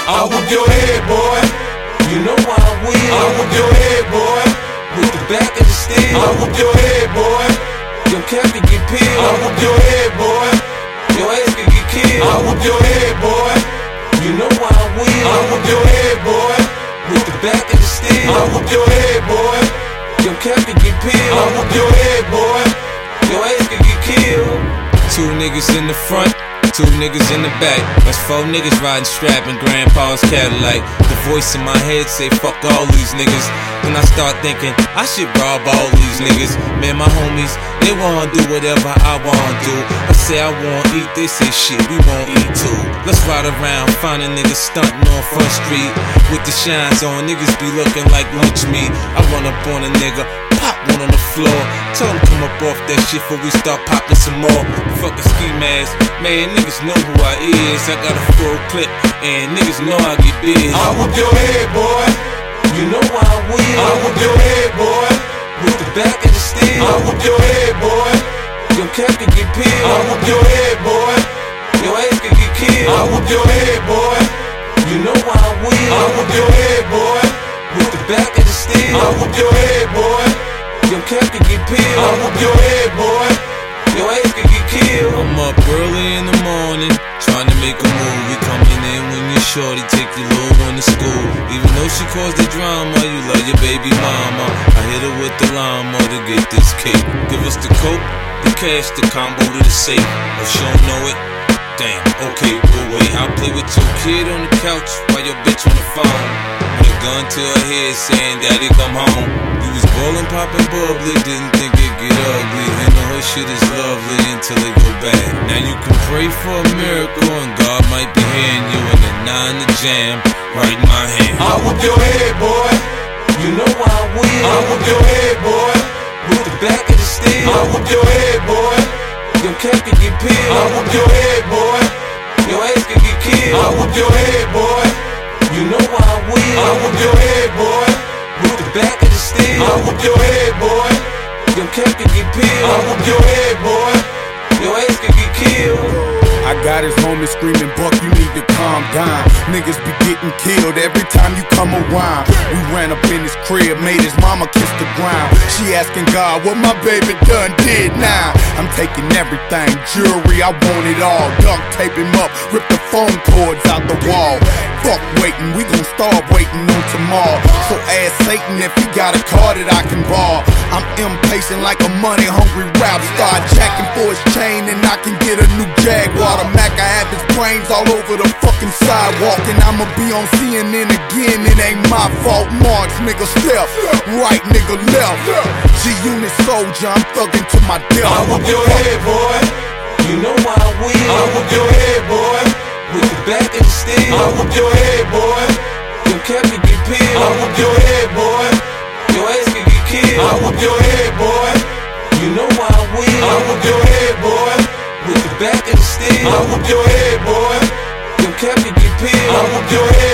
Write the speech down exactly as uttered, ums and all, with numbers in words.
I'll whoop your head, boy. You know why I will. I'll whoop your head, boy. With the back of the steel. I'll whoop your head, boy. Your cap can get peeled. I'll whoop your head, boy. Your ass can get killed. I'll whoop your head, boy. You know why I will. I'll whoop your head, boy. With the back of the steel. I'll whoop your head, boy. Your cap can get peeled. I'll whoop your head, boy. Your ass can get killed. Two niggas in the front, two niggas in the back. That's four niggas riding strap in grandpa's Cadillac. The voice in my head say fuck all these niggas. Then I start thinking I should rob all these niggas. Man, my homies, they wanna do whatever I wanna do. I say I wanna eat, they say shit, we won't eat too. Let's ride around, find a nigga stunting on Front Street with the shines on. Niggas be looking like lunch meat. I run up on a nigga, pop one on the floor. Tell him come up off that shit before we start popping some more. Fucking ski mask, man, niggas know who I is. I got a full clip, and niggas know I get big. I'll whoop your head, boy. You know why I will. I'll whoop your head, boy. With the back of the steel. I'll whoop your head, boy. Your cap can get peeled. I'll whoop your head, boy. Your ass can get killed. I'll whoop your head, boy. You know why I will. I'll whoop your head, boy. With the back of the steel. I'll whoop your head, boy. Your cap can get peeled. I'll whoop your head, boy. Your ass can get killed. I'm up early in the morning, trying to make a move. We coming in when you're shorty, take your little one to school. Even though she caused the drama, you love your baby mama. I hit her with the llama to get this cake. Give us the coke, the cash, the combo to the safe. If she don't know it, damn, okay, we'll wait. I'll play with your kid on the couch while your bitch on the phone. With a gun to her head saying, Daddy, come home. You was ballin', poppin' bubbly, didn't think it'd get ugly. And the whole shit is lovely until it go bad. Now you can pray for a miracle and God might be hearing you in the nine to jam right in my hand. I'll whoop your head, boy. You know why I will. I'll whoop your head, boy. With the back of the steel. I'll whoop your head, boy. Your cap can get peeled. I'll whoop your head, boy. Your ass can get killed. I'll whoop your head, boy. You know why I will. I'll whoop your head, boy. With the back of the steel. I'll whoop your head, boy. Your cap can get peeled. I'll whoop your head, boy. Your ass can get killed. I got his homies screaming, Buck, you need to calm down. Niggas be getting killed every time you come around. We ran up in his crib, made his mama kiss the ground. She asking God what my baby done did now. I'm taking everything, jewelry, I want it all. Duct tape him up, rip the phone cords out the wall. Fuck waiting, we gon' start waiting on tomorrow. So ask Satan if he got a car that I can borrow. I'm impatient like a money-hungry rap star. Jacking for his chain and I can get a new Jaguar. The Mac, I have his brains all over the fucking sidewalk. And I'ma be on C N N again, it ain't my fault. March, nigga, step, right, nigga, left. G-Unit soldier, I'm thugging to my death. I'll whoop your head, boy. You know why I will. I'll whoop your head, boy. With the back of the steel. I'll whoop your head, boy. Your cap can get peeled. I'll whoop your head, boy. Your ass can get killed. I'll whoop your head, boy. You know why I will. I'll whoop your head, boy. With the back of the steel. I'll whoop your head, boy. Your cap can get peeled. I'll whoop your head.